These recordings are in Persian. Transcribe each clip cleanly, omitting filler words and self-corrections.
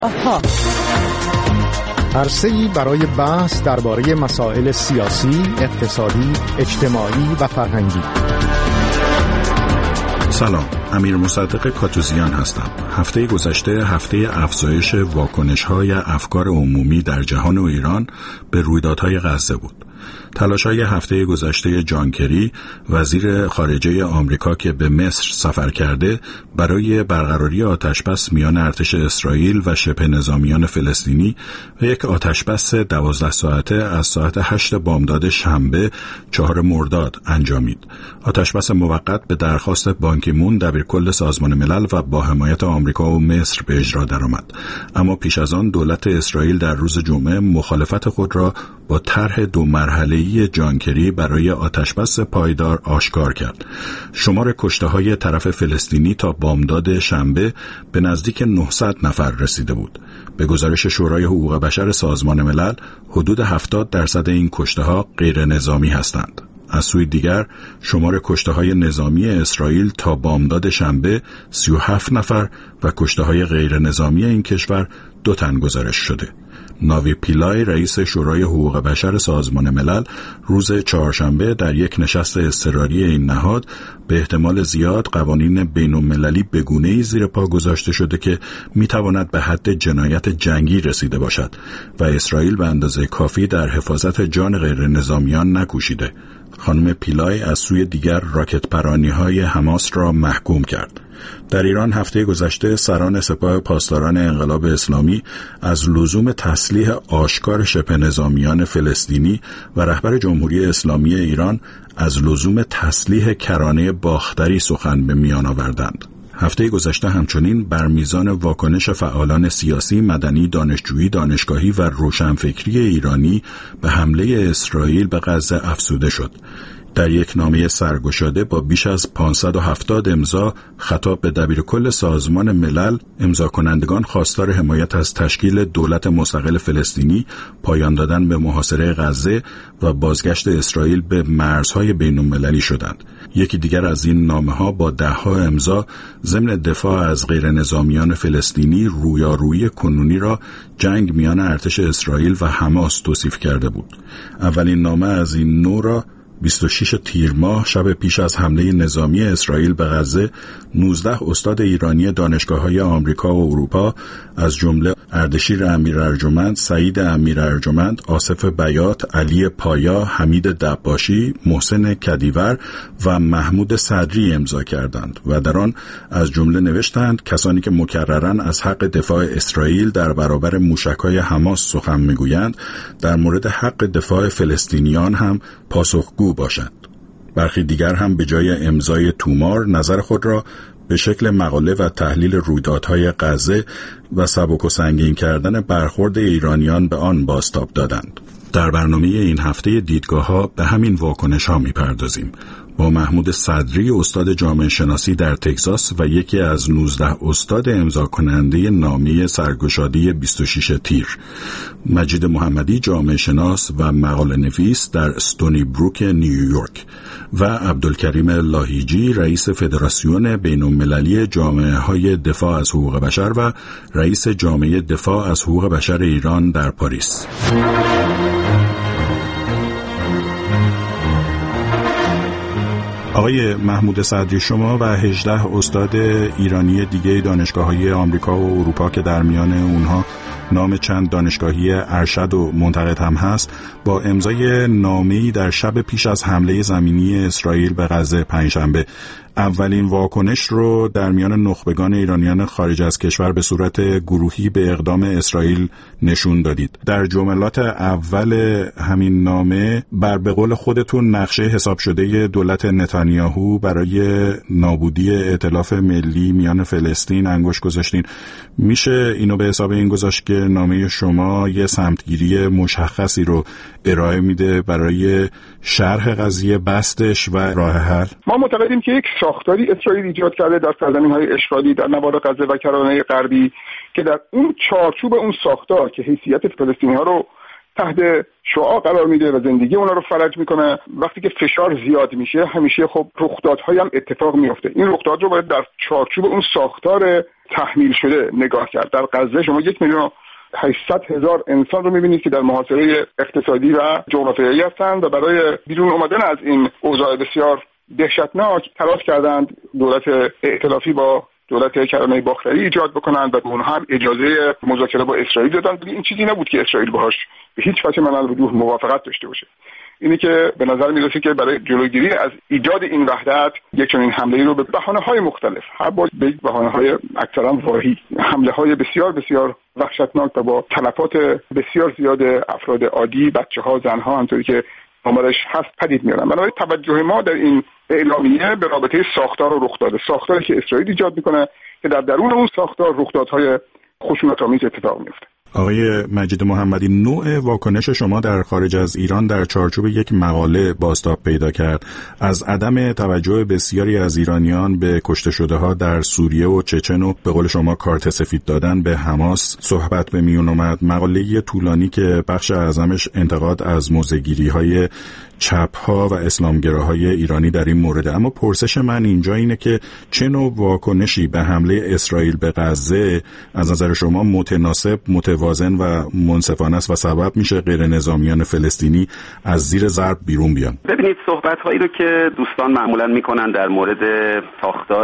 عرصه‌ای برای بحث درباره مسائل سیاسی، اقتصادی، اجتماعی و فرهنگی. سلام، امیر مصدق کاتوزیان هستم. هفته گذشته هفته افزایش واکنش‌های افکار عمومی در جهان و ایران به رویدادهای غزه بود. تلاش‌های هفته گذشته جان کری، وزیر خارجه آمریکا که به مصر سفر کرده برای برقراری آتشبس میان ارتش اسرائیل و شبه نظامیان فلسطینی و یک آتشبس 12 ساعته از ساعت 8 بامداد شنبه 4 مرداد انجامید. آتشبس موقت به درخواست بان کی مون دبیرکل سازمان ملل و با حمایت آمریکا و مصر به اجرا درآمد. اما پیش از آن دولت اسرائیل در روز جمعه مخالفت خود را با طرح 2 مرحله‌ای جان کری برای آتشبس پایدار آشکار کرد. شمار کشته‌های طرف فلسطینی تا بامداد شنبه به نزدیک 900 نفر رسیده بود. به گزارش شورای حقوق بشر سازمان ملل، حدود 70% این کشته‌ها غیر نظامی هستند. از سوی دیگر شمار کشته‌های نظامی اسرائیل تا بامداد شنبه 37 نفر و کشته‌های غیر نظامی این کشور 2 تن گزارش شده. ناوی پیلای رئیس شورای حقوق بشر سازمان ملل روز چهارشنبه در یک نشست اضطراری این نهاد به احتمال زیاد قوانین بین‌المللی به گونه‌ای زیر پا گذاشته شده که می‌تواند به حد جنایت جنگی رسیده باشد و اسرائیل به اندازه کافی در حفاظت جان غیر نظامیان نکوشیده. خانم پیلای از سوی دیگر راکت پرانی‌های حماس را محکوم کرد. در ایران هفته گذشته سران سپاه پاسداران انقلاب اسلامی از لزوم تسلیح آشکار شبه نظامیان فلسطینی و رهبر جمهوری اسلامی ایران از لزوم تسلیح کرانه باختری سخن به میان آوردند. هفته گذشته همچنین بر میزان واکنش فعالان سیاسی، مدنی، دانشجویی، دانشگاهی و روشنفکری ایرانی به حمله اسرائیل به غزه افزوده شد. در یک نامه سرگشاده با بیش از 570 امضا خطاب به دبیرکل سازمان ملل، امضا کنندگان خواستار حمایت از تشکیل دولت مستقل فلسطینی، پایان دادن به محاصره غزه و بازگشت اسرائیل به مرزهای بین‌المللی شدند. یکی دیگر از این نامه‌ها با 10 امضا ضمن دفاع از غیر نظامیان فلسطینی رویارویی کنونی را جنگ میان ارتش اسرائیل و حماس توصیف کرده بود. اولین نامه از این نوع را 26 تیر ماه شب پیش از حمله نظامی اسرائیل به غزه 19 استاد ایرانی دانشگاه‌های آمریکا و اروپا از جمله اردشیر امیرارجمند، سعید امیرارجمند، آصف بیات، علی پایا، حمید دباشی، محسن کدیور و محمود صدری امضا کردند و در آن از جمله نوشتند کسانی که مکرراً از حق دفاع اسرائیل در برابر موشک‌های حماس سخن می‌گویند در مورد حق دفاع فلسطینیان هم پاسخگو باشند. برخی دیگر هم به جای امضای تومار نظر خود را به شکل مقاله و تحلیل رویدادهای غزه و سبک و سنگین کردن برخورد ایرانیان به آن بازتاب دادند. در برنامه این هفته دیدگاه‌ها به همین واکنش‌ها می‌پردازیم. با محمود صدری استاد جامعه شناسی در تگزاس و یکی از 19 استاد امضا کننده نامه سرگشاده 26 تیر، مجید محمدی جامعه شناس و مقاله نویس در استونی بروک نیویورک و عبدالکریم لاهیجی رئیس فدراسیون بین‌المللی جامعه‌های دفاع از حقوق بشر و رئیس جامعه دفاع از حقوق بشر ایران در پاریس. آقای محمود صدری، شما و 18 استاد ایرانی دیگه دانشگاه‌های آمریکا و اروپا که در میان اونها نام چند دانشگاهی ارشد و منتقد هم هست، با امضای نامه‌ای در شب پیش از حمله زمینی اسرائیل به غزه پنجشنبه اولین واکنش رو در میان نخبگان ایرانیان خارج از کشور به صورت گروهی به اقدام اسرائیل نشون دادید. در جملات اول همین نامه به قول خودتون نقشه حساب شده دولت نتانیاهو برای نابودی ائتلاف ملی میان فلسطین انگشت گذاشتین. میشه اینو به حساب این گذاشت که نامه شما یه سمتگیری مشخصی رو ارائه میده برای شرح قضیه، بستش و راه حل؟ ما معتقدیم که یک ساختاری اسرائیل ایجاد کرده در سرزمین‌های اشغالی در نوار غزه و کرانه غربی که در اون چارچوب اون ساختار که حیثیت فلسطینی‌ها رو تحت شعاع قرار میده و زندگی اونا رو فرج میکنه، وقتی که فشار زیاد میشه همیشه خب رخدادهای هم اتفاق میفته. این رخداد رو باید در چارچوب اون ساختار تحمیل شده نگاه کرد. در غزه شما 1,800,000 انسان رو می‌بینید که در محاصره اقتصادی و جغرافیایی هستند و برای بیرون اومدن از این اوضاع بسیار دهشتناک تلاش کردند دولت ائتلافی با دولت کرانه باختری ایجاد بکنند و به اونها هم اجازه مذاکره با اسرائیل دادند. این چیزی نبود که اسرائیل باهاش به هیچ وجه من الوجوه موافقت داشته باشه. اینی که به نظر میرسه که برای جلوگیری از ایجاد این وحدت یک چنین حمله‌ای رو به بهانه‌های مختلف، هر بار به بهانه‌های اکثرا واهی، حمله‌های بسیار بسیار وحشتناک و با تلفات بسیار زیاد افراد عادی، بچه‌ها، زن‌ها، همونطوری که آمارش هست پدید میارن. بنابراین توجه ما در این اعلامیه به رابطه ساختار و رخداد، ساختاری که اسرائیل ایجاد میکنه که در درون اون ساختار رخدادهای خشونت‌آمیز اتفاق میفته. آقای مجید محمدی، نوع واکنش شما در خارج از ایران در چارچوب یک مقاله بازتاب پیدا کرد. از عدم توجه بسیاری از ایرانیان به کشته شده ها در سوریه و چچن و به قول شما کارت سفید دادن به حماس صحبت به میون اومد. مقاله طولانی که بخش اعظمش انتقاد از موضع‌گیری های چپ ها و اسلامگراهای ایرانی در این مورد. اما پرسش من اینجا اینه که چه نوع واکنشی به حمله اسرائیل به غزه از نظر شما متناسب، متوازن و منصفانه است و سبب میشه غیر نظامیان فلسطینی از زیر ضرب بیرون بیان؟ ببینید، صحبت هایی رو که دوستان معمولا میکنن در مورد ساختار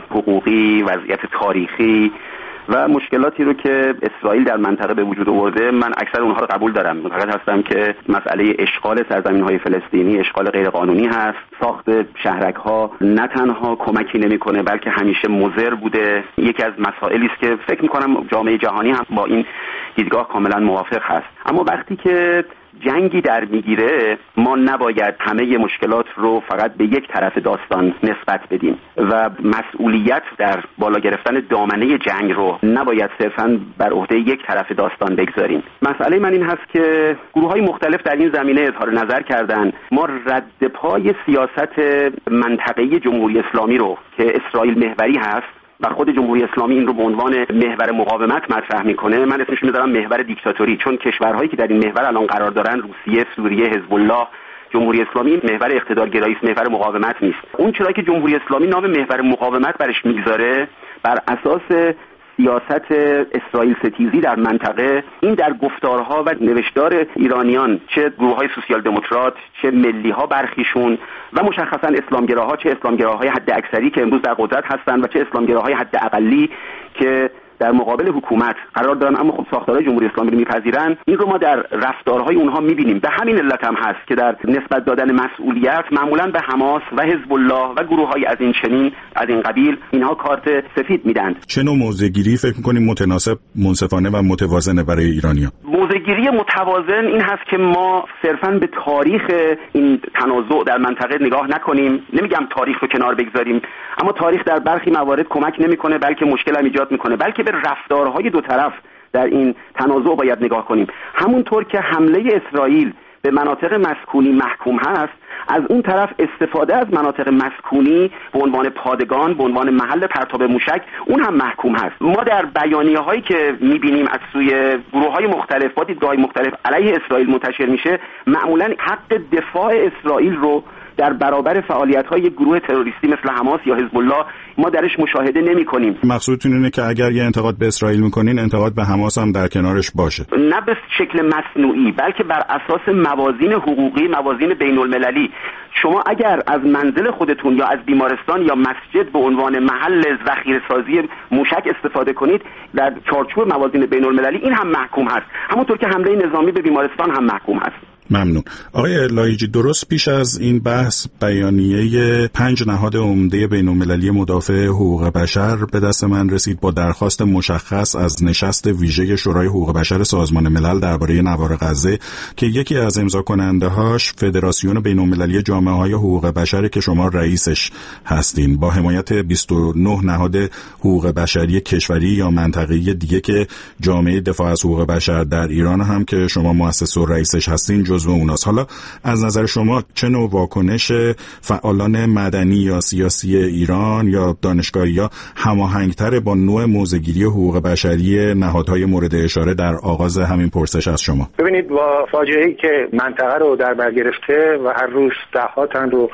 حقوقی، وضعیت تاریخی و مشکلاتی رو که اسرائیل در منطقه به وجود آورده، من اکثر اونها رو قبول دارم. معتقد هستم که مسئله اشغال سرزمین‌های فلسطینی اشغال غیرقانونی هست. ساخت شهرک‌ها نه تنها کمکی نمی‌کنه بلکه همیشه مضر بوده. یکی از مسائلی است که فکر می‌کنم جامعه جهانی هم با این دیدگاه کاملا موافق هست. اما وقتی که جنگی در میگیره، ما نباید همه مشکلات رو فقط به یک طرف داستان نسبت بدیم و مسئولیت در بالا گرفتن دامنه جنگ رو نباید صرفاً بر عهده یک طرف داستان بگذاریم. مسئله من این هست که گروه‌های مختلف در این زمینه اظهار نظر کردن. ما رد پای سیاست منطقه‌ای جمهوری اسلامی رو که اسرائیل محوری هست و خود جمهوری اسلامی این رو به عنوان محور مقاومت مطرح میکنه، من اسمش میذارم محور دیکتاتوری، چون کشورهایی که در این محور الان قرار دارن، روسیه، سوریه، حزب الله، جمهوری اسلامی محور اقتدارگرایی است، محور مقاومت نیست. اون چرا که جمهوری اسلامی نام محور مقاومت برش میگذاره، بر اساس سیاست اسرائیل ستیزی در منطقه، این در گفتارها و نوشتار ایرانیان، چه گروه‌های سوسیال دموکرات، چه ملی‌ها برخیشون و مشخصاً اسلامگراها، چه اسلامگراهای حد اکثری که امروز در قدرت هستند و چه اسلامگراهای حد اقلی که در مقابل حکومت قرار دارن اما خب ساختارهای جمهوری اسلامی رو میپذیرن، این رو ما در رفتارهای اونها میبینیم. به همین علت هم هست که در نسبت دادن مسئولیت معمولا به حماس و حزب الله و گروه‌های از این قبیل اینها کارت سفید میدن. چه نوع موضع‌گیری فکر می‌کنیم متناسب، منصفانه و متوازنه برای ایرانیان؟ موضع‌گیری متوازن این هست که ما صرفاً به تاریخ این تنازع در منطقه نگاه نکنیم. نمیگم تاریخ رو کنار بگذاریم، اما تاریخ در برخی موارد کمک نمی‌کنه بلکه مشکل هم ایجاد می‌کنه، بلکه به رفتارهای دو طرف در این تنازع باید نگاه کنیم. همونطور که حمله اسرائیل به مناطق مسکونی محکوم هست، از اون طرف استفاده از مناطق مسکونی به عنوان پادگان، به عنوان محل پرتاب موشک، اون هم محکوم هست. ما در بیانیه‌هایی که می‌بینیم از سوی گروه‌های مختلف با دیدگاه‌های مختلف علیه اسرائیل منتشر میشه، معمولاً حق دفاع اسرائیل رو در برابر فعالیت‌های گروه تروریستی مثل حماس یا حزب الله ما درش مشاهده نمی‌کنیم. مقصودتون اینه که اگر یه انتقاد به اسرائیل می‌کنین، انتقاد به حماس هم در کنارش باشه، نه به شکل مصنوعی بلکه بر اساس موازین حقوقی، موازین بین‌المللی. شما اگر از منزل خودتون یا از بیمارستان یا مسجد به عنوان محل ذخیره‌سازی موشک استفاده کنید، در چارچوب موازین بین‌المللی این هم محکوم هست، همونطور که حمله نظامی به بیمارستان هم محکوم هست. ممنون. آقای لایجی، درست پیش از این بحث بیانیه 5 نهاد عمده بین‌المللی مدافع حقوق بشر به دست من رسید با درخواست مشخص از نشست ویژه شورای حقوق بشر سازمان ملل درباره نوار غزه که یکی از امضا کننده‌هاش فدراسیون بین‌المللی جامعه‌های حقوق بشر که شما رئیسش هستین، با حمایت 29 نهاد حقوق بشری کشوری یا منطقه‌ای دیگه که جامعه دفاع از حقوق بشر در ایران هم که شما مؤسس و رئیسش هستین جزو اوناست. حالا از نظر شما چه نوع واکنش فعالان مدنی یا سیاسی ایران یا دانشگاهی‌ها هماهنگتر با نوع موضع‌گیری حقوق بشری نهادهای مورد اشاره در آغاز همین پرسش از شما؟ ببینید، با فاجعه‌ای که منطقه رو در بر گرفته و هر روز ده‌ها تن رو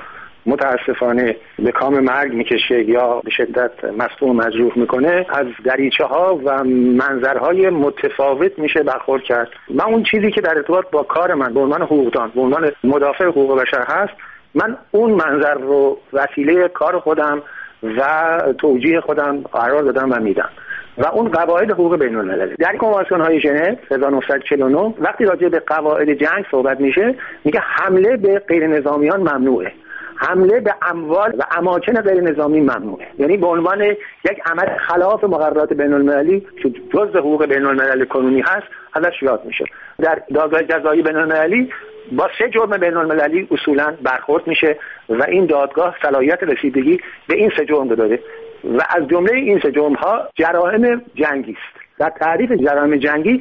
متاسفانه به کام مرگ میکشه یا به شدت مصدوم مجروح میکنه، از دریچه‌ها و منظرهای متفاوت میشه برخورد کرد. من اون چیزی که در ارتباط با کار من به عنوان حقوقدان، به عنوان مدافع حقوق بشر هست، من اون منظر رو وسیله کار خودم و توجیه خودم قرار دادم و میدم و اون قواعد حقوق بین المللی در کنوانسیون های ژنو 1949 وقتی راجع به قواعد جنگ صحبت میشه میگه حمله به غیر نظامیان ممنوعه، حمله به اموال و اماکن غیر نظامی ممنوعه. یعنی به عنوان یک عمل خلاف مقررات بین المللی که جزء حقوق بین المللی کنونی هست ازش یاد میشه. در دادگاه جزایی بین المللی با 3 جرم بین المللی اصولا برخورد میشه و این دادگاه صلاحیت رسیدگی به این 3 جرم داره و از جمله این 3 جرم ها جرایم جنگی است. در تعریف جرایم جنگی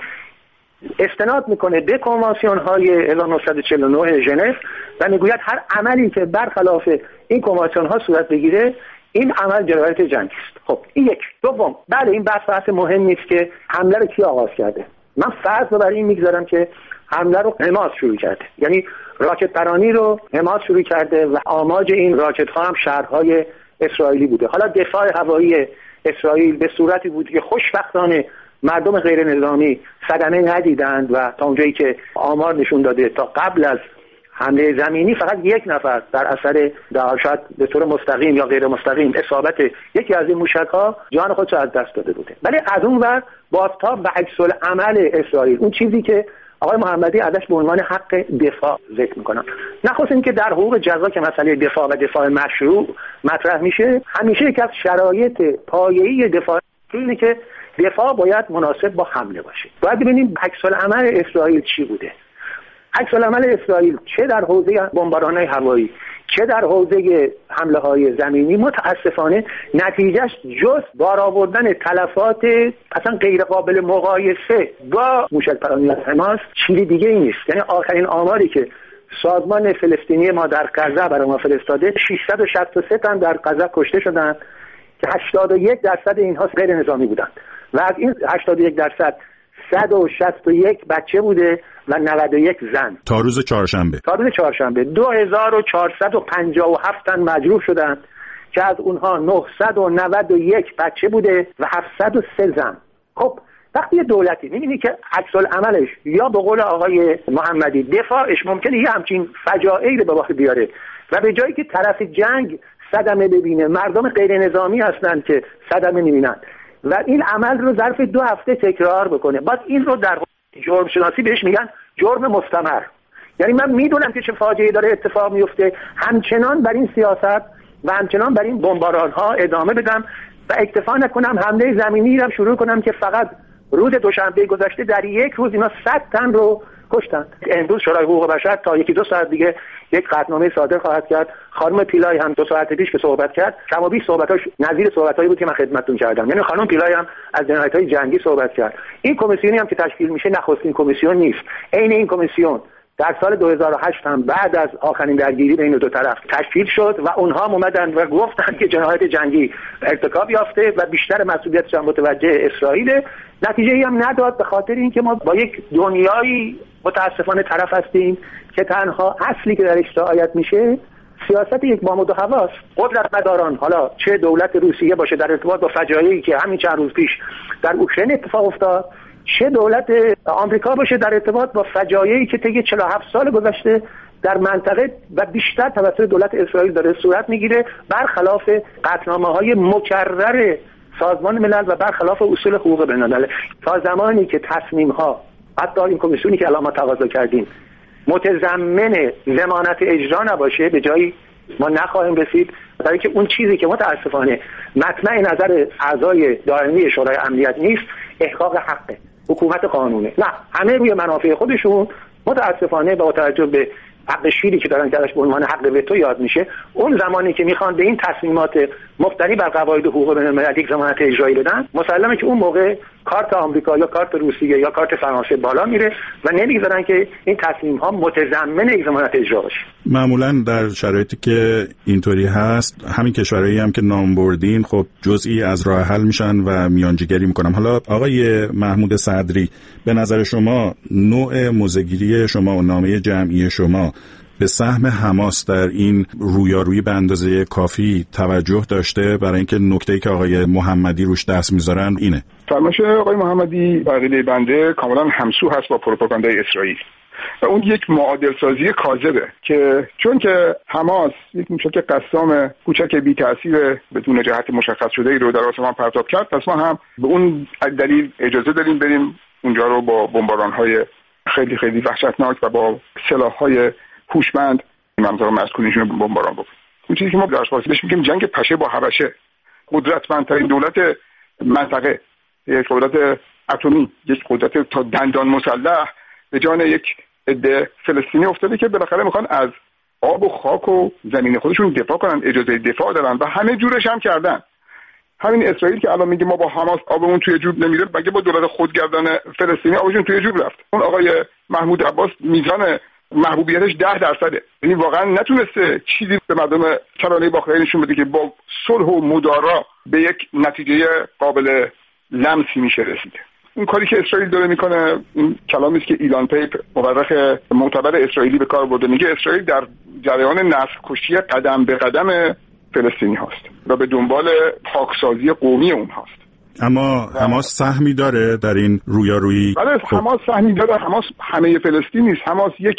استناد میکنه به کنوانسیون های 1949 ژنو و میگوید هر عملی که برخلاف این کنوانسیون ها صورت بگیره این عمل جنایت جنگی است. خب این یک. دوم، بله این بحث مهم نیست که حمله رو کی آغاز کرده. من فرض رو برای این میگذارم که حمله رو حماس شروع کرده، یعنی راکت پرانی رو حماس شروع کرده و آماج این راکت ها هم شهرهای اسرائیلی بوده. حالا دفاع هوایی اسرائیل به صورتی بود که خوشبختانه مردم غیر نظامی صدمه ندیدند و تا اونجایی که آمار نشون داده تا قبل از حمله زمینی فقط 1 نفر در اثر شاید به طور مستقیم یا غیر مستقیم اصابت یکی از این موشک‌ها جان خودش از دست داده بوده. ولی از اون ور بازتاب و عکس العمل اسرائیل، اون چیزی که آقای محمدی ازش به عنوان حق دفاع ذکر میکنن، نخواست این که در حقوق جزا که مسئله دفاع و دفاع مشروع مطرح میشه، همیشه یک از شرایط پایه‌ای دفاع اینه که دفاع باید مناسب با حمله باشه. باید ببینیم عکس العمل اسرائیل چی بوده. عکس العمل اسرائیل چه در حوزه بمباران‌های هوایی چه در حوزه حمله‌های زمینی متاسفانه نتیجهش جز بار آوردن تلفات اصلا غیر قابل مقایسه با موشک‌پرانی از حماس چیزی دیگه ای نیست. یعنی آخرین آماری که سازمان فلسطینی ما در غزه برای ما فرستاده 663 تن در غزه کشته شدند که 81% اینها غیر نظامی بودند و از این 81% 161 بچه بوده و 91 زن. تا روز چهارشنبه 2457 تن مجروح شدند که از اونها 991 بچه بوده و 703 زن. خب وقتی دولتی می‌بینی که عکس العملش یا به قول آقای محمدی دفاعش ممکنه یه همچین فجایعی رو به وقت بیاره و به جایی که طرف جنگ صدمه ببینه، مردم غیر نظامی هستند که صدمه نمی‌بینن و این عمل رو ظرف 2 هفته تکرار بکنه، بعد این رو در جرم شناسی بهش میگن جرم مستمر. یعنی من میدونم که چه فاجعه‌ای داره اتفاق میفته، همچنان بر این سیاست و همچنان بر این بمباران ها ادامه بدم و اکتفا نکنم حمله زمینی رو شروع کنم که فقط روز دوشنبه گذشته در یک روز اینا 100 تن رو کشتن. امروز شورای حقوق بشر تا 1-2 ساعت دیگه یک قطعنامه صادر خواهد کرد. خانم پیلای هم 2 ساعت پیش که صحبت کرد کما بیش صحبتاش نظیر صحبتایی بود که من خدمتتون کردم. یعنی خانم پیلای هم از جنایت‌های جنگی صحبت کرد. این کمیسیونی هم که تشکیل میشه نخستین کمیسیون نیست. عین این کمیسیون در سال 2008 هم بعد از آخرین درگیری بین 2 طرف تشکیل شد و اونها اومدن و گفتن که جنایت جنگی ارتکاب یافته و بیشتر مسئولیتش هم متوجه اسرائیل. نتیجه‌ای هم نداد به خاطر اینکه ما با یک دنیایی متاسفانه طرف هستیم که تنها اصلی که درش رعایت میشه سیاست یک بام و 2 هواست. قدرتمداران، حالا چه دولت روسیه باشه در ارتباط با فجایعی که همین چند روز پیش در اوکراین اتفاق افتاد، چه دولت آمریکا باشه در ارتباط با فجایعی که طی 47 سال گذشته در منطقه و بیشتر توسط دولت اسرائیل داره صورت میگیره، برخلاف قطعنامه‌های مکرر سازمان ملل و برخلاف اصول حقوق بین‌المللی. تا زمانی که تصمیم‌ها حتی این کمیسیونی که الان ما تقاضا کردیم متضمن ضمانت اجرا نباشه به جایی ما نخواهیم رسید، برای اینکه اون چیزی که متاسفانه مطمع نظر اعضای دائمی شورای امنیت نیست احقاق حقه، حکومت قانونه. نه، همه روی منافع خودشون متاسفانه با توجه به حق شیری که دارن که ازش به عنوان حق وتو یاد میشه، اون زمانی که میخوان به این تصمیمات مبتنی بر قواعد حقوق بین‌المللی یک ضمانت اجرایی بدن، مسلمه که اون موقع کارت آمریکا یا کارت روسیه یا کارت فرانسه بالا میره و نمیگذارن که این تصمیم ها متضمن یک ضمانت اجرا باشه. معمولا در شرایطی که اینطوری هست همین کشورهایی هم که نام بردین خب جزئی از راه حل میشن و میانجیگری میکنن. حالا آقای محمود صدری، به نظر شما نوع موضع‌گیری شما و نامه جمعی شما به سهم حماس در این رویارویی به اندازه کافی توجه داشته؟ برای اینکه نکته‌ای که آقای محمدی روش دست میذارن اینه. فرمایش آقای محمدی عقیده بنده کاملا همسو هست با پروپاگاندای اسرائیل و اون یک معادل سازی کاذبه که چون که حماس یک موشک قسام کوچک بی تاثیر بدون جهت مشخص شده ای رو در آسمان پرتاب کرد، پس ما هم به اون دلیل اجازه داریم بریم اونجا رو با بمباران‌های خیلی خیلی وحشتناک و با سلاح‌های هوشمند مناطق مسکونیشون رو بمباران بکنیم. اون چیزی که ما در فارسیش میگیم جنگ پشه با حبشه، قدرتمندترین دولت منطقه، یک قدرت اتمی، یک قدرت تا دندان مسلح به جان یک عده فلسطینی افتاده که بالاخره میخوان از آب و خاک و زمین خودشون دفاع کنن، اجازه دفاع دارن و همه جورش هم کردن. همین اسرائیل که الان میگه ما با حماس آبمون توی جوب نمیره، مگه با دولت خودگردان فلسطینی آبشون توی جوب رفت؟ اون آقای محمود عباس میزان محبوبیتش 10%، یعنی واقعا نتونسته چیزی به مردم کرانه باختری نشون بده که با صلح و مدارا به یک نتیجه قابل لمسی میشه رسیده. این کاری که اسرائیل داره میکنه، این کلامی است که ایلان پیپ مورخ معتبر اسرائیلی به کار برده، میگه اسرائیل در جریان نسل کشی قدم به قدم فلسطینی هاست و به دنبال پاکسازی قومی اون هاست. اما حماس سهمی داره در این رویارویی؟ بله، حماس سهمی داره. حماس همه فلسطین نیست. حماس یک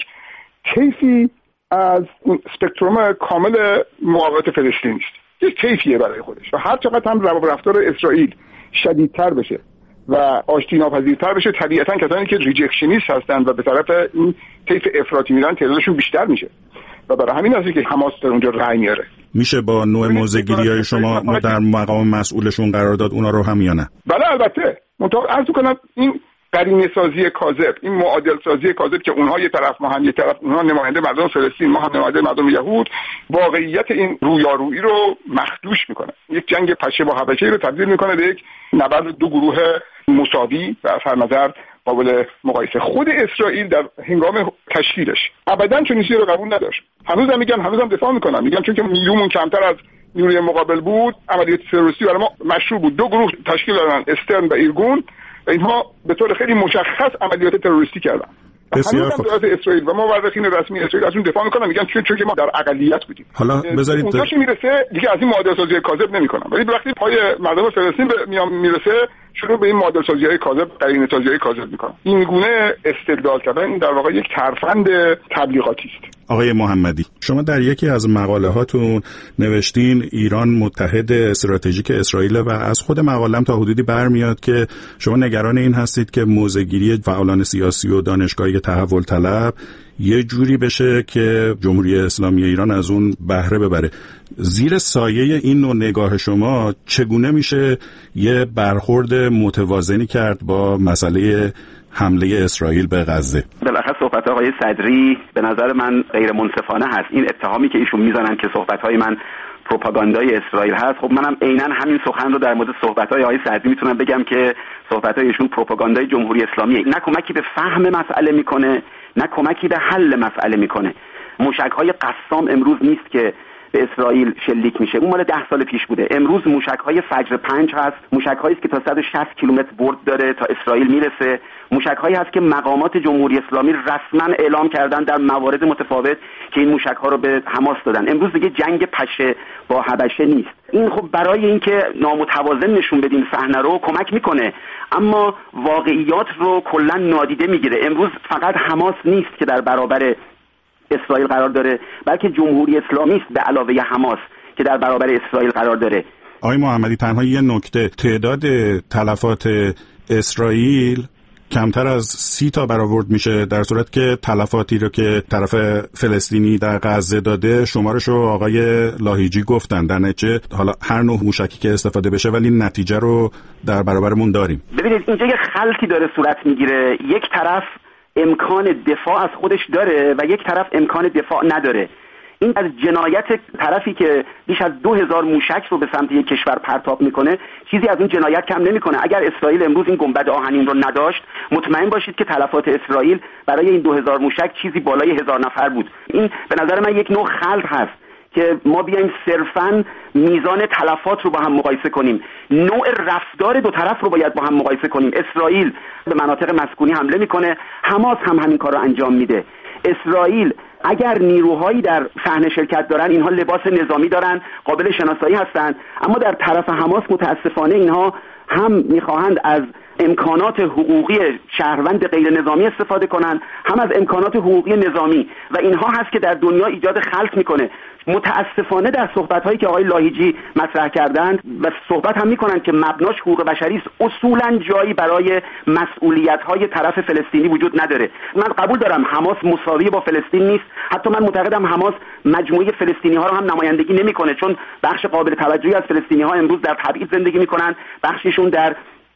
طیفی از اسپکتروم کامل مقاومت فلسطین است، یک طیفیه برای خودش و هر چقدر هم روابط رفتار اسرائیل شدیدتر بشه و آشتی ناپذیرتر بشه، طبیعتاً کسانی که ریجکشنیست هستن و به طرف این طیف افراطی میرن تعدادشون بیشتر میشه و برای همین هست که حماس در اونجا رأی میاره. میشه با نوع موضع‌گیری‌های شما در مقام مسئولشون قرار داد اونا رو هم یا نه؟ بله البته. عرض کنم این قرینه سازی کاذب، این معادل سازی کاذب که اونها یه طرف ما هم یه طرف، اونها نماینده مردم فلسطین ما هم نماینده مردم یهود، واقعیت این رویارویی رو مخدوش میکنه. یک جنگ پشه با حبشه رو تبدیل میکنه به یک نبرد دو گروه مساوی و از هر نظر قابل مقایسه. خود اسرائیل در هنگام تشکیلش ابداً چنین چیزی رو قبول نداشت. هنوزم میگن، هنوزم دفاع میکنن، میگن چون که نیرومون کمتر از نیروی مقابل بود، عملیات تروریستی برای ما مشروع بود. دو گروه تشکیل دادن، استرن و ایرگون، و اینها به طور خیلی مشخص عملیات تروریستی کردن. بسیار خوب. دولت اسرائیل و مورخین رسمی اسرائیل از اون دفاع میکنن، میگن چون که ما در اقلیت بودیم. حالا بذارید اونجاش میرسه دیگه از این معادل سازی کاذب نمیکنن، ولی وقتی پای مردم فلسطین میرسه شروع به این معادل سازی‌های کاذب، قرینه سازی‌های کاذب میکنن. این گونه استدلال کردن در واقع یک ترفند تبلیغاتی است. آقای محمدی، شما در یکی از مقاله هاتون نوشتین ایران متحد استراتژیک اسرائیل و از خود مقاله‌ام تا حدودی برمیاد که شما نگران این هستید که موضع‌گیری فعالان سیاسی و دانشگاهی تحول طلب یه جوری بشه که جمهوری اسلامی ایران از اون بهره ببره. زیر سایه این نوع نگاه شما چگونه میشه یه برخورد متوازنی کرد با مسئله حمله اسرائیل به غزه؟ بالاخره صحبت آقای صدری به نظر من غیر منصفانه هست. این اتهامی که ایشون میزنن که صحبت‌های من پروپاگاندای اسرائیل هست، خب منم عیناً همین سخن رو در مورد صحبت‌های آقای صدری میتونم بگم که صحبت‌های ایشون پروپاگاندای جمهوری اسلامیه. نه کمکی به فهم مسئله میکنه، نه کمکی به حل مسئله میکنه. موشک‌های قسام امروز نیست که به اسرائیل شلیک میشه، اون مال 10 سال پیش بوده. امروز موشک‌های فجر 5 هست، موشک‌هایی است که تا 160 کیلومتر برد داره تا اسرائیل میرسه. موشک‌هایی هست که مقامات جمهوری اسلامی رسما اعلام کردن در موارد متفاوت که این موشک‌ها رو به حماس دادن. امروز دیگه جنگ پشه با حبشه نیست. این خب برای اینکه نامتوازن نشون بدیم صحنه رو کمک میکنه، اما واقعیات رو کلا نادیده میگیره. امروز فقط حماس نیست که در برابر اسرائیل قرار داره، بلکه جمهوری اسلامی است به علاوه حماس که در برابر اسرائیل قرار داره. آقای محمدی، تنها یه نکته، تعداد تلفات اسرائیل کمتر از 30 تا برآورد میشه، در صورت که تلفاتی رو که طرف فلسطینی در غزه داده شمارش رو آقای لاهیجی گفتن. در نتیجه حالا هر نوع موشکی که استفاده بشه ولی نتیجه رو در برابرمون داریم. ببینید اینجا یه خلطی داره صورت میگیره، یک طرف امکان دفاع از خودش داره و یک طرف امکان دفاع نداره. این از جنایت طرفی که بیش از 2000 موشک رو به سمت یک کشور پرتاب میکنه چیزی از اون جنایت کم نمیکنه. اگر اسرائیل امروز این گنبد آهنین رو نداشت، مطمئن باشید که تلفات اسرائیل برای این 2000 موشک چیزی بالای 1000 نفر بود. این به نظر من یک نوع خلط هست که ما بیایم صرفاً میزان تلفات رو با هم مقایسه کنیم، نوع رفتار دو طرف رو باید با هم مقایسه کنیم. اسرائیل به مناطق مسکونی حمله میکنه، حماس هم همین کار رو انجام میده. اسرائیل اگر نیروهایی در صحنه شرکت دارن، اینها لباس نظامی دارن، قابل شناسایی هستند، اما در طرف حماس متاسفانه اینها هم میخواهند از امکانات حقوقی شهروند غیر نظامی استفاده کنند، هم از امکانات حقوقی نظامی، و اینها هست که در دنیا ایجاد خلط میکنه. متاسفانه در صحبت‌هایی که آقای لاهیجی مطرح کردند و صحبت هم می‌کنند که مبناش حقوق بشری است، اصولاً جایی برای مسئولیت‌های طرف فلسطینی وجود نداره. من قبول دارم حماس مساوی با فلسطین نیست، حتی من معتقدم حماس مجموعه فلسطینی‌ها رو هم نمایندگی نمی‌کنه، چون بخش قابل توجهی از فلسطینی‌ها امروز در تبعید زندگی می‌کنن، بخششون در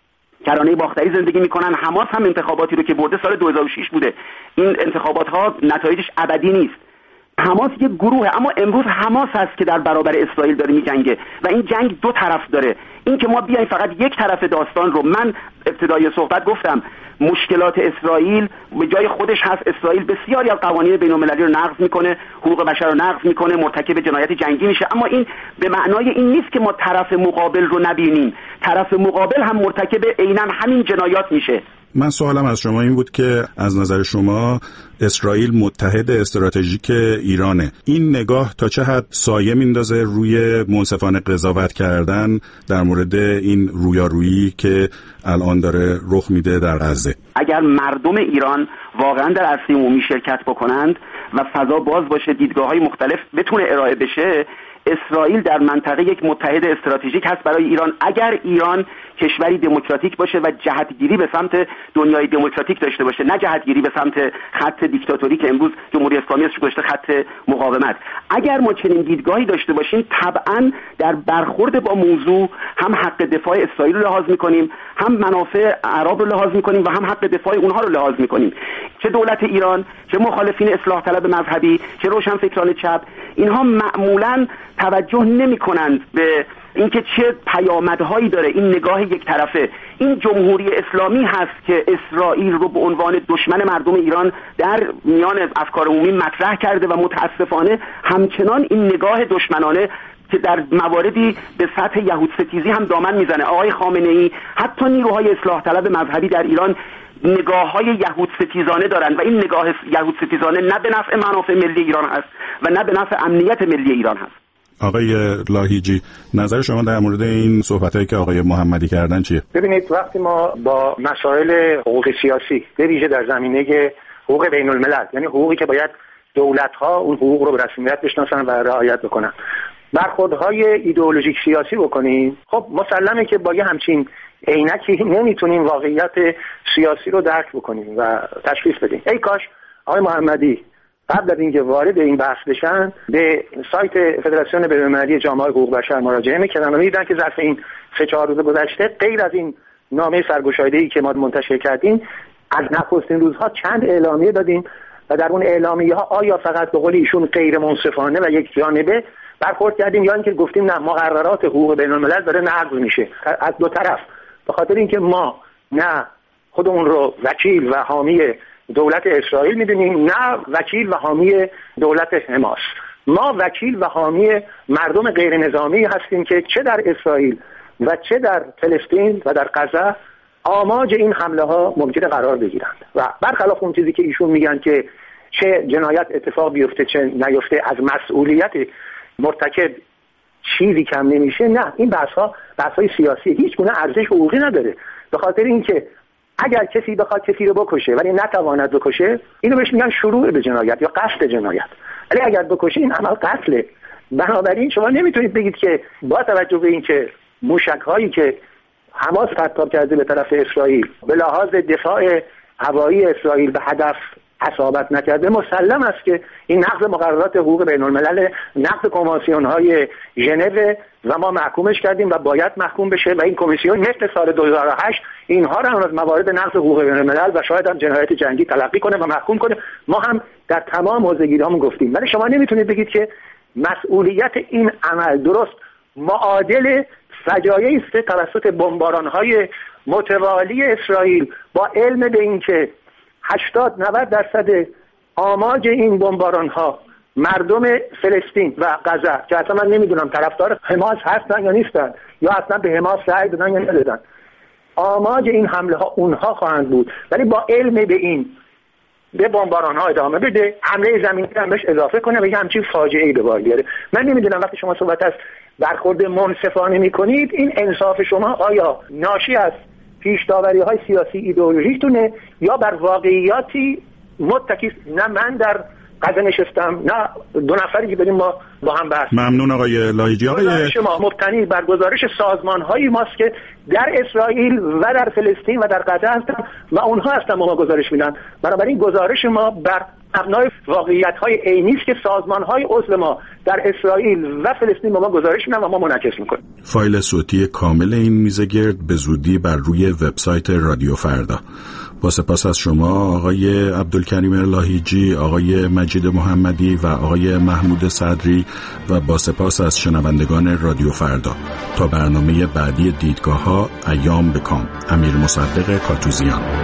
کرانه باختری زندگی می‌کنن. حماس هم انتخاباتی رو که برده سال 2006 بوده. این انتخابات‌ها نتایجش ابدی نیست. حماس یک گروهه، اما امروز حماس هست که در برابر اسرائیل داره میجنگه و این جنگ دو طرف داره. این که ما بیایم فقط یک طرف داستان رو، من ابتدای صحبت گفتم مشکلات اسرائیل به جای خودش هست. اسرائیل بسیاری از قوانین بین‌المللی رو نقض میکنه، حقوق بشر رو نقض میکنه، مرتکب جنایت جنگی میشه، اما این به معنای این نیست که ما طرف مقابل رو نبینیم. طرف مقابل هم مرتکب عیناً همین جنایات میشه. من سوالم از شما این بود که از نظر شما اسرائیل متحد استراتژیک ایرانه. این نگاه تا چه حد سایه میندازه روی منصفانه قضاوت کردن در مورد این رویارویی که الان داره رخ میده در غزه؟ اگر مردم ایران واقعا در عرصه عمومی شرکت بکنند و فضا باز باشه، دیدگاه‌های مختلف بتونه ارائه بشه، اسرائیل در منطقه یک متحد استراتژیک هست برای ایران. اگر ایران کشوری دموکراتیک باشه و جهتگیری به سمت دنیای دموکراتیک داشته باشه، نه جهتگیری به سمت خط دیکتاتوری که امروز جمهوری اسلامی است گذاشته خط مقاومت. اگر ما چنین دیدگاهی داشته باشیم، طبعا در برخورد با موضوع هم حق دفاع اسرائیل رو لحاظ می‌کنیم، هم منافع عرب رو لحاظ می‌کنیم و هم حق دفاع اونها رو لحاظ می‌کنیم. چه دولت ایران، چه مخالفین اصلاح طلب مذهبی، چه روشنفکران چپ، اینها معمولاً توجه نمی‌کنند به اینکه چه پیامدهایی داره این نگاه یک طرفه. این جمهوری اسلامی هست که اسرائیل رو به عنوان دشمن مردم ایران در میان افکار عمومی مطرح کرده و متاسفانه همچنان این نگاه دشمنانه که در مواردی به سطح یهود ستیزی هم دامن میزنه. آقای خامنه‌ای، حتی نیروهای اصلاح طلب مذهبی در ایران نگاه‌های یهود ستیزانه دارن و این نگاه یهود ستیزانه نه به نفع منافع ملی ایران هست و نه به نفع امنیت ملی ایران هست. آقای لاهیجی، نظر شما در مورد این صحبتایی که آقای محمدی کردن چیه؟ ببینید، وقتی ما با مسائل حقوق سیاسی به ویژه در زمینه حقوق بین الملل، یعنی حقوقی که باید دولت‌ها اون حقوق رو به رسمیت بشناسن و رعایت بکنن، برخوردهای ایدئولوژیک سیاسی بکنیم، خب مسلمه که با یه همچین عینکی نمیتونیم واقعیت سیاسی رو درک بکنیم و تشخیص بدیم. ای کاش آقای محمدی قبل از اینکه وارد این بحث بشن به سایت فدراسیون بین‌المللی جامعه حقوق بشر مراجعه می‌کردن و می‌دیدن که ظرف این 3-4 روز گذشته غیر از این نامه سرگشاده‌ای که ما منتشر کردیم، از نخستین روزها چند اعلامیه دادیم و در اون اعلامیه‌ها آیا فقط به قول ایشون غیر منصفانه و یک جانبه برخورد کردیم یا اینکه گفتیم نه، مقررات حقوق بین‌الملل داره نقض میشه از دو طرف، به خاطر اینکه ما نه خودمون رو وکیل و حامی دولت اسرائیل میدونیم، نه وکیل و حامی دولت حماس. ما وکیل و حامی مردم غیر نظامی هستیم که چه در اسرائیل و چه در فلسطین و در غزه آماج این حمله ها ممکنه قرار بگیرند و برخلاف اون چیزی که ایشون میگن که چه جنایت اتفاق بیفته چه نیفته از مسئولیت مرتکب چیزی کم نمیشه، نه، این بحث‌های سیاسی هیچ گونه ارزش حقوقی نداره، به خاطر اینکه اگر کسی بخواد کسی رو بکشه ولی نتواند بکشه، اینو بهش میگن شروع به جنایت یا قصد جنایت. ولی اگر بکشه این عمل قتله. بنابراین شما نمیتونید بگید که با توجه به اینکه موشک‌هایی که حماس پرتاب کرده به طرف اسرائیل به لحاظ دفاع هوایی اسرائیل به هدف اصابت نکرده، مسلم است که این نقض مقررات حقوق بین الملل، نقض کنوانسیون‌های ژنو و ما محکومش کردیم و باید محکوم بشه و این کمیسیون مثل سال 2008 اینها را از موارد نقض حقوق بین الملل و شاید هم جنایت جنگی تلقی کنه و محکوم کنه. ما هم در تمام حوزه‌گیری‌هامون گفتیم، ولی شما نمیتونید بگید که مسئولیت این عمل درست معادل فجایعی است توسط بمباران‌های متوالی اسرائیل با علم به اینکه 80-90% آماج این بمباران‌ها مردم فلسطین و غزه که اصلا من نمیدونم طرفدار حماس هستن یا نیستن یا اصلا به حماس رأی دادن یا ندادن، آماج این حمله ها اونها خواهند بود. ولی با علم به این به بمباران‌ها ادامه بده، حمله زمینی هم بهش اضافه کنه و یه همچین فاجعه‌ای به بار بیاره. من نمیدونم وقتی شما صحبت از برخورد منصفانه میکنید، این انصاف شما آیا ناشی از پیش‌داوری‌های سیاسی ایدئولوژیکتونه یا بر واقعیاتی متکی؟ نه من در قضا نشستم، نه دو نفری که بریم ما با هم بحث. ممنون آقای لاهیجی. شما مبتنی بر گزارش سازمان‌هایی ماست که در اسرائیل و در فلسطین و در غزه هستن و اونها هستن ما گزارش میدن. بنابراین گزارش ما بر مبنای واقعیت‌های عینی است که سازمان‌های عضو ما در اسرائیل و فلسطین ما گزارش میدن و ما منعکس می‌کنیم. فایل صوتی کامل این میزگرد به زودی بر روی وبسایت رادیو فردا. با سپاس از شما آقای عبدالکریم لاهیجی، آقای مجید محمدی و آقای محمود صدری و با سپاس از شنوندگان رادیو فردا. تا برنامه بعدی دیدگاه‌ها، ایام بکام. امیر مصدق کاتوزیان.